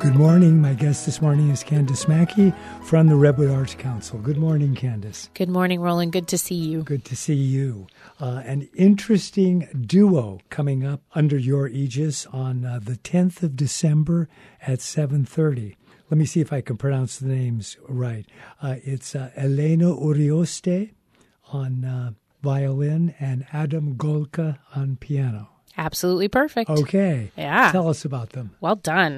Good morning. My guest this morning is Candice Mackey from the Redwood Arts Council. Good morning, Candice. Good morning, Roland. Good to see you. Good to see you. An interesting duo coming up under your aegis on the 10th of December at 7:30. Let me see if I can pronounce the names right. It's Elena Urioste on violin and Adam Golka on piano. Absolutely perfect. Okay. Yeah. Tell us about them. Well done.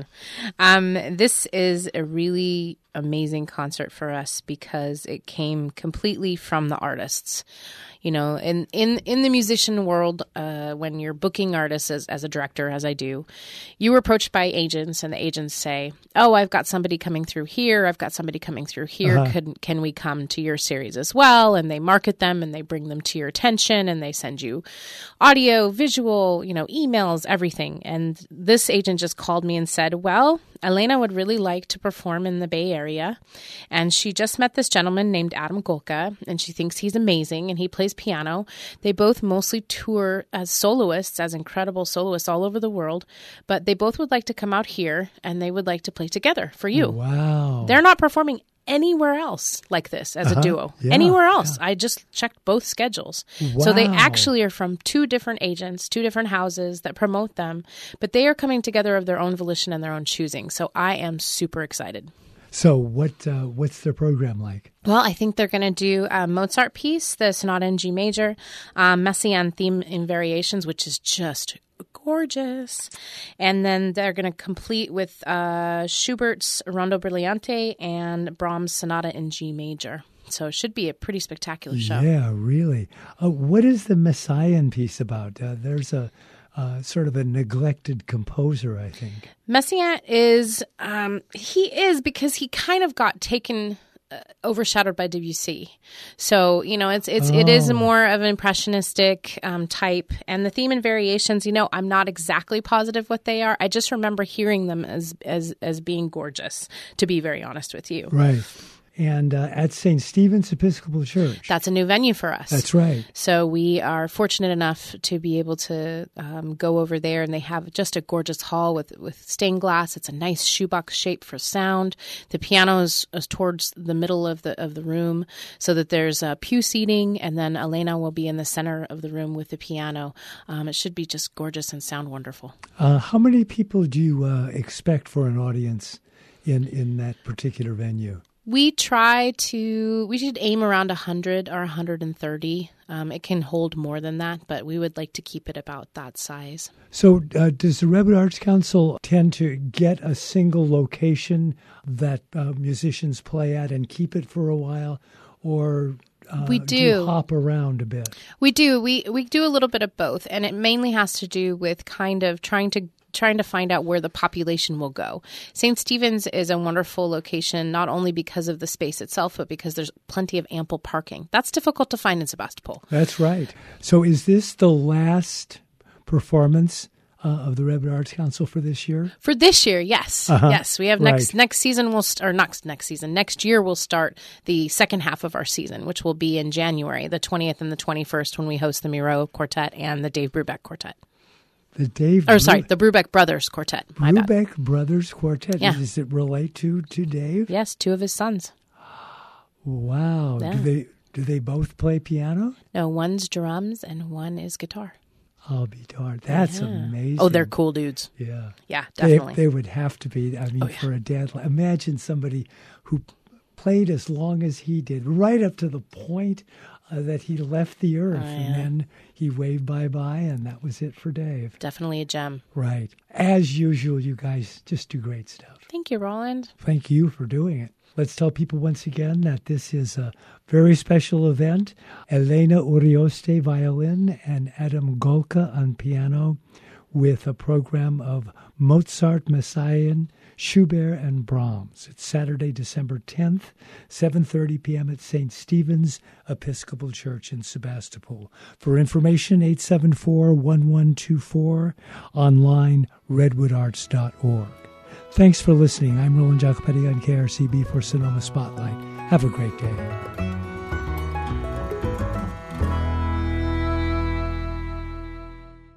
This is a really amazing concert for us because it came completely from the artists. You know, in the musician world, when you're booking artists as a director, as I do, you are approached by agents, and the agents say, "Oh, I've got somebody coming through here. I've got somebody coming through here. Can we come to your series as well?" And they market them, and they bring them to your attention, and they send you audio, visual, emails, everything. And this agent just called me and said, "Well, Elena would really like to perform in the Bay Area, and she just met this gentleman named Adam Golka, and she thinks he's amazing, and he plays piano. They both mostly tour as soloists, as incredible soloists all over the world, but they both would like to come out here, and they would like to play together for you." Wow. They're not performing anywhere else like this as a duo. Yeah, anywhere else. Yeah. I just checked both schedules. Wow. So they actually are from two different agents, two different houses that promote them, but they are coming together of their own volition and their own choosing. So I am super excited. So what's their program like? Well, I think they're going to do a Mozart piece, the Sonata in G major, Messiaen theme in variations, which is just gorgeous. And then they're going to complete with Schubert's Rondo Brillante and Brahms' Sonata in G major. So it should be a pretty spectacular show. Yeah, really. What is the Messiaen piece about? There's a sort of a neglected composer, I think. Messiaen is, because he kind of got taken, overshadowed by Debussy. So, it is more of an impressionistic type. And the theme and variations, I'm not exactly positive what they are. I just remember hearing them as being gorgeous, to be very honest with you. Right. And at St. Stephen's Episcopal Church. That's a new venue for us. That's right. So we are fortunate enough to be able to go over there, and they have just a gorgeous hall with stained glass. It's a nice shoebox shape for sound. The piano is towards the middle of the room, so that there's pew seating, and then Elena will be in the center of the room with the piano. It should be just gorgeous and sound wonderful. How many people do you expect for an audience in that particular venue? We should aim around 100 or 130. It can hold more than that, but we would like to keep it about that size. So does the Redwood Arts Council tend to get a single location that musicians play at and keep it for a while, or we do you hop around a bit? We do. We do a little bit of both, and it mainly has to do with kind of trying to find out where the population will go. St. Stephen's is a wonderful location, not only because of the space itself, but because there's plenty of ample parking. That's difficult to find in Sebastopol. That's right. So is this the last performance of the Redwood Arts Council for this year? For this year, yes. Yes, we have next season, next year we'll start the second half of our season, which will be in January, the 20th and the 21st, when we host the Miro Quartet and the Dave Brubeck Quartet. The Brubeck Brothers Quartet. Brubeck Brothers Quartet. Yeah. Does it relate to Dave? Yes, two of his sons. Wow. Yeah. Do they both play piano? No, one's drums and one is guitar. I'll be darned. That's amazing. Oh, they're cool dudes. Yeah. Yeah, definitely. They would have to be. I mean, for a dad. Imagine somebody who played as long as he did, right up to the point that he left the earth, and then he waved bye-bye, and that was it for Dave. Definitely a gem. Right. As usual, you guys just do great stuff. Thank you, Roland. Thank you for doing it. Let's tell people once again that this is a very special event. Elena Urioste, violin, and Adam Golka on piano, with a program of Mozart, Messiaen, Schubert, and Brahms. It's Saturday, December 10th, 7:30 p.m. at St. Stephen's Episcopal Church in Sebastopol. For information, 874-1124, online, redwoodarts.org. Thanks for listening. I'm Roland Jacopetti on KRCB for Sonoma Spotlight. Have a great day.